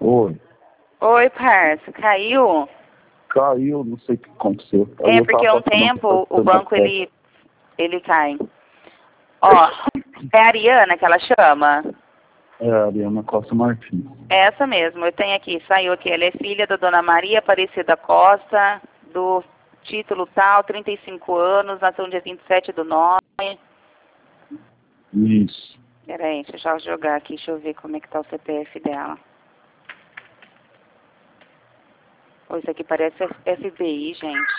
Oi. Oi, parça, caiu? Caiu, não sei o que aconteceu. Aí É eu porque tava um passando tempo o por banco ele cai. Ó, é a Ariana que ela chama? É, a Ariana Costa Martins. É essa mesmo, eu tenho aqui, saiu aqui. Ela é filha da dona Maria Aparecida Costa, do título tal, 35 anos, nasceu no dia 27/9. Isso. Peraí, deixa eu jogar aqui, deixa eu ver como é que tá o CPF dela. Pô, isso aqui parece FBI, gente.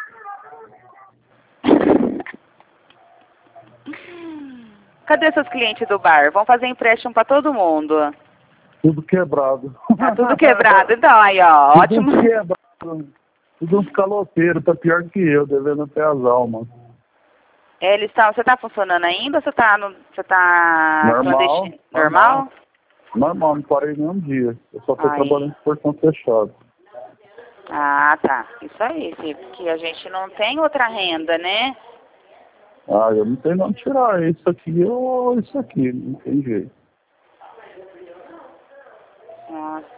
Cadê seus clientes do bar? Vão fazer empréstimo pra todo mundo. Tudo quebrado. Tá tudo quebrado. Então, aí, ó, Tudo ótimo. quebrado. Tudo uns caloteiros, tá pior que eu, devendo até as almas. Eles estão. Você tá funcionando ainda ou você tá Normal. clandestino? Normal? Normal, não parei nenhum dia. Eu só tô Aí. trabalhando de portão fechado. Ah, tá. Isso aí, filho, porque a gente não tem outra renda, né? Ah, eu não tenho não tirar isso aqui ou isso aqui, não tem jeito. Nossa.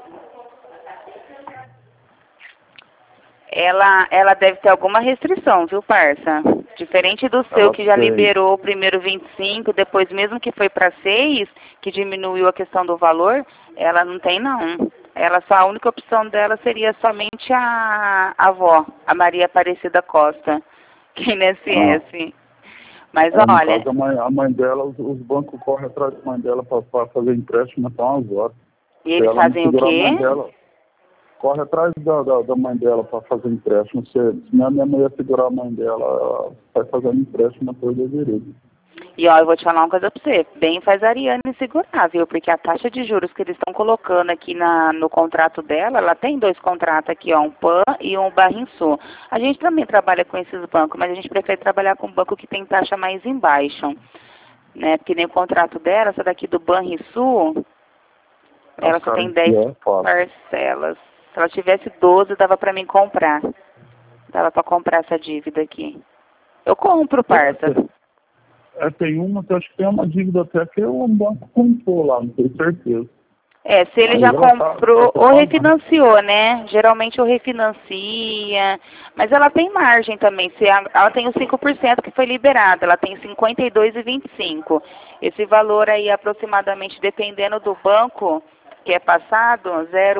Ela deve ter alguma restrição, viu, parça? Diferente do seu, Ela que já tem. liberou o primeiro 25, depois mesmo que foi para 6, que diminuiu a questão do valor, ela não tem, não. Ela só, a única opção dela seria somente a avó, a Maria Aparecida Costa, que é INSS. Mas No olha, caso, a mãe dela, os bancos correm atrás da mãe dela para fazer empréstimo até umas horas. e Se eles ela não fazem o segurar a quê? mãe dela, corre atrás da mãe dela para fazer empréstimo. Se a minha mãe ia segurar a mãe dela, ela vai fazendo empréstimo até o deveria. E ó, eu vou te falar uma coisa pra você, bem faz a Ariane segurar, viu? Porque a taxa de juros que eles estão colocando aqui no contrato dela, ela tem 2 contratos aqui, ó, um PAN e um Barrinsul. A gente também trabalha com esses bancos, mas a gente prefere trabalhar com um banco que tem taxa mais embaixo, né? Porque nem o contrato dela, essa daqui do Banrisul, ela só tem 10 parcelas. Se ela tivesse 12, dava pra mim comprar. Dava pra comprar essa dívida aqui. Eu compro, parça. Tem uma que eu acho que tem uma dívida até que o banco comprou lá, não tenho certeza. É, se ele Aí já ela comprou ou refinanciou, né? Geralmente ou refinancia, mas ela tem margem também. Se ela tem os 5% que foi liberado, ela tem 52,25. Esse valor aí aproximadamente, dependendo do banco que é passado,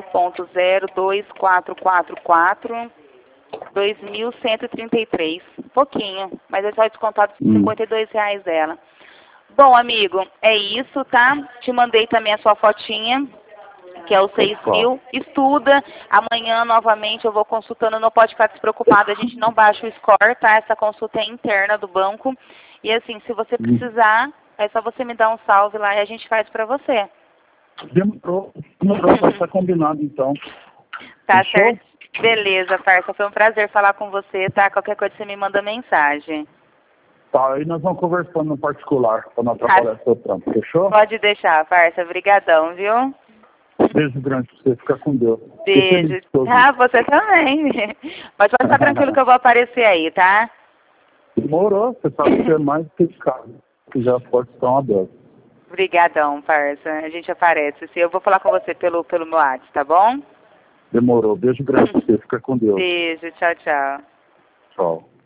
0,02444, 2.133. Pouquinho, mas é só descontado os R$52 dela. Bom, amigo, é isso, tá? Te mandei também a sua fotinha, que é o 6.000. Estuda. Amanhã, novamente, eu vou consultando. Não pode ficar despreocupado. A gente não baixa o score, tá? Essa consulta é interna do banco. E, assim, se você precisar, é só você me dar um salve lá e a gente faz pra você. Demorou, vai estar combinado, então. Tá certo? Beleza, parça. Foi um prazer falar com você, tá? Qualquer coisa você me manda mensagem. Tá, aí nós vamos conversando no particular, para não atrapalhar seu trampo, fechou? Pode deixar, parça. Obrigadão, viu? Beijo grande pra você, fica com Deus. Beijo. Ah, você também. Mas pode ficar tranquilo que eu vou aparecer aí, tá? Demorou, você sabe que é mais do que de casa, que já pode estar uma dessa. Obrigadão, parça. A gente aparece. Eu vou falar com você pelo meu WhatsApp, tá bom? Demorou, beijo grande pra você, fica com Deus. Beijo, tchau, tchau. Tchau.